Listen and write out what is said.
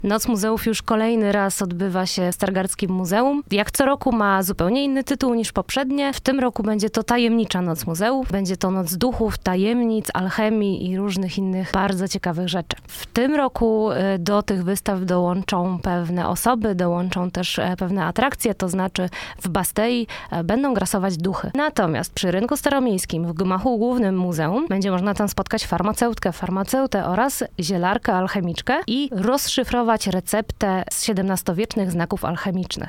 Noc Muzeów już kolejny raz odbywa się w Stargardzkim Muzeum. Jak co roku ma zupełnie inny tytuł niż poprzednie. W tym roku będzie to Tajemnicza Noc Muzeów. Będzie to noc duchów, tajemnic, alchemii i różnych innych bardzo ciekawych rzeczy. W tym roku do tych wystaw dołączą pewne osoby, dołączą też pewne atrakcje, to znaczy w Bastei będą grasować duchy. Natomiast przy Rynku Staromiejskim w gmachu głównym muzeum będzie można tam spotkać farmaceutę oraz zielarkę, alchemiczkę i rozszyfrować receptę z XVII-wiecznych znaków alchemicznych.